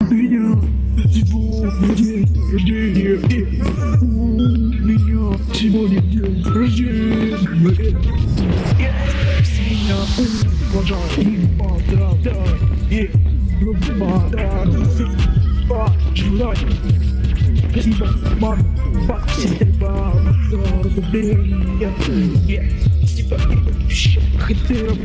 Меня сегодня день рождения. У меня сегодня день рождения. Меня уважают и поздравляют. Пожелай. Спасибо, мам, спасибо за поздравления. Спасибо, хотел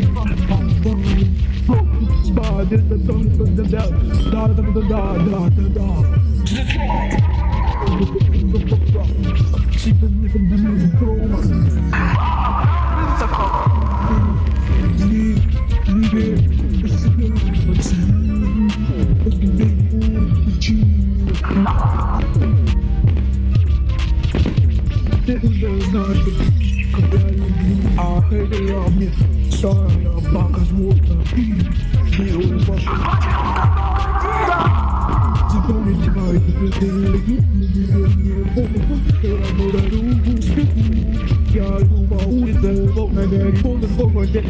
мне старая бака звука милый ваш запомните мои я иду по улице, в окна горит полный городе.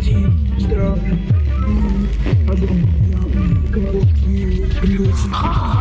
Oh,